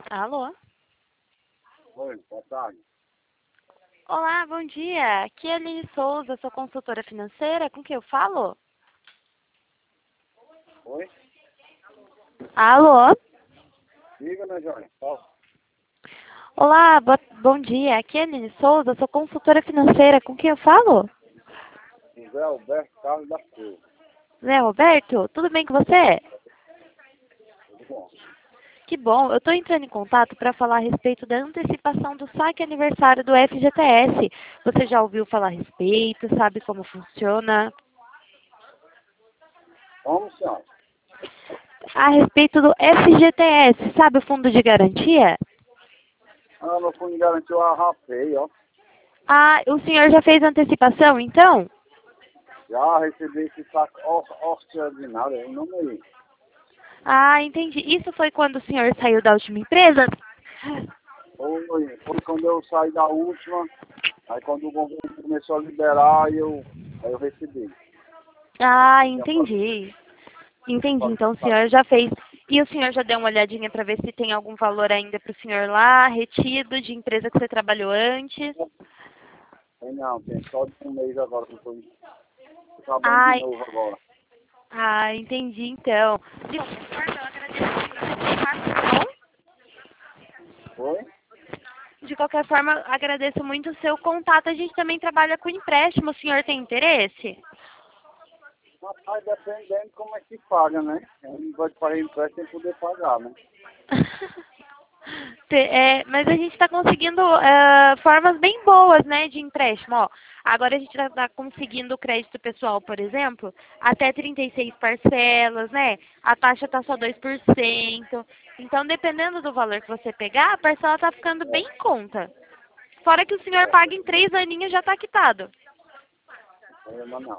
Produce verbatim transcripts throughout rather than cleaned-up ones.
Alô? Oi, boa tarde. Olá, bom dia. Aqui é a Aline Souza, sou consultora financeira. Com quem eu falo? Oi? Alô? Diga, né, Joia? Fala. Olá, bo- bom dia. Aqui é a Aline Souza, sou consultora financeira. Com quem eu falo? José Alberto Carlos da Silva. Zé Roberto, tudo bem com você? Tudo bom? Que bom. Eu estou entrando em contato para falar a respeito da antecipação do saque aniversário do F G T S. Você já ouviu falar a respeito? Sabe como funciona? Como, senhora? A respeito do F G T S, sabe o Fundo de Garantia? Ah, meu fundo garantiu a rapei, ó. Ah, o senhor já fez a antecipação, então? Já recebi esse saco or- ordinário aí, não me... Ah, entendi. Isso foi quando o senhor saiu da última empresa? Foi, foi quando eu saí da última, aí quando o governo começou a liberar, aí eu, aí eu recebi. Ah, Já falei, entendi. Entendi. falei, Então o falei. senhor já fez. E o senhor já deu uma olhadinha para ver se tem algum valor ainda para o senhor lá, retido de empresa que você trabalhou antes? Tem não, tem só de um mês agora que eu tô trabalhando de Ai, novo agora. ah, entendi então. De qualquer forma, eu agradeço muito. Foi? De qualquer forma, eu agradeço muito o seu contato. A gente também trabalha com empréstimo. O senhor tem interesse? Rapaz, dependendo como é que paga, né? A gente vai pagar empréstimo sem poder pagar, né? Te- é, mas a gente está conseguindo é, formas bem boas, né, de empréstimo. Ó, agora a gente está conseguindo crédito pessoal, por exemplo, até trinta e seis parcelas, né? A taxa está só dois por cento. Então, dependendo do valor que você pegar, a parcela está ficando bem em conta. Fora que o senhor É, paga em três aninhos já está quitado. problema não.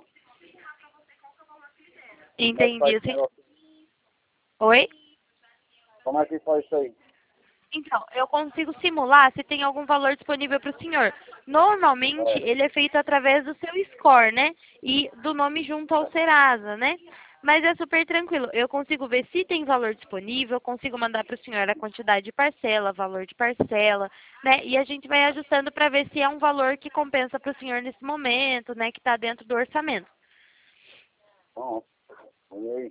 Como é que faz Entendi. esse Assim- negócio? Oi? Como é que faz isso aí? Então, eu consigo simular se tem algum valor disponível para o senhor. Normalmente, É, ele é feito através do seu score, né? E do nome junto ao Serasa, né? Mas é super tranquilo. Eu consigo ver se tem valor disponível, consigo mandar para o senhor a quantidade de parcela, valor de parcela, né? E a gente vai ajustando para ver se é um valor que compensa para o senhor nesse momento, né? Que está dentro do orçamento. bom, olha aí.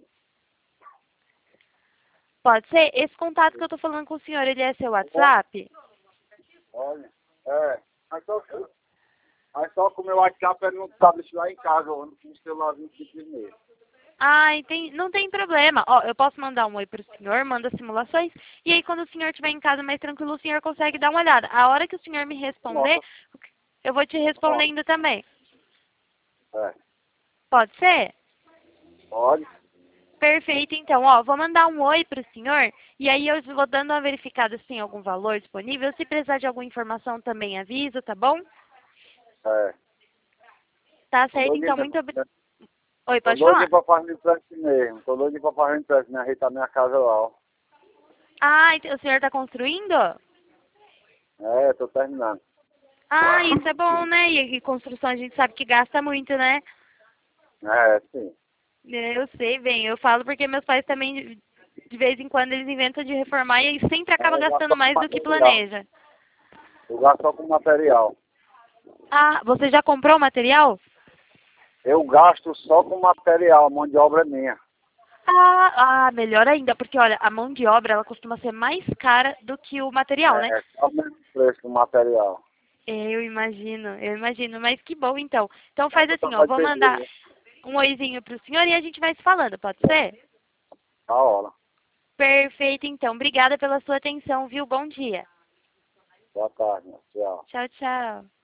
Pode ser? Esse contato que eu estou falando com o senhor, ele é seu Tá bom? WhatsApp? Olha, é, mas só, que- mas só que o meu WhatsApp ele não tá deixando lá em casa, eu ando com o celularzinho simplesmente. Ah, entendi. Não tem problema. Ó, eu posso mandar um oi pro senhor, manda simulações, e aí quando o senhor estiver em casa mais tranquilo, o senhor consegue dar uma olhada. A hora que o senhor me responder, Nossa, eu vou te pode. respondendo também. É, Pode ser? pode. Perfeito, então, ó, vou mandar um oi pro senhor, e aí eu vou dando uma verificada se tem algum valor disponível. Se precisar de alguma informação também aviso, tá bom? É. Tá Tô certo, então, doidinho muito obrigada. pra, Oi, tô pode doidinho falar? pra fazer empréstimo mesmo. Tô doidinho pra fazer empréstimo, ajeitar minha casa lá, ó. Ah, ent- o senhor tá construindo? É, tô terminando. Ah, isso é bom, né? E, e construção a gente sabe que gasta muito, né? É, sim. É, eu sei bem, eu falo porque meus pais também, de vez em quando, eles inventam de reformar e sempre acaba É, eu gasto gastando só com mais do que material. planeja. Eu gasto só com material. Ah, você já comprou o material? Eu gasto só com material, a mão de obra é minha. Ah, ah, melhor ainda, porque olha, a mão de obra ela costuma ser mais cara do que o material, né? É, só o mesmo preço do material. É, eu imagino, eu imagino, mas que bom então. Então É, faz só assim, ó, eu vai vou ter mandar dele. um oizinho pro senhor e a gente vai se falando, pode ser? Da hora. Perfeito, então. Obrigada pela sua atenção, viu? Bom dia. Boa tarde, tchau. Tchau, tchau.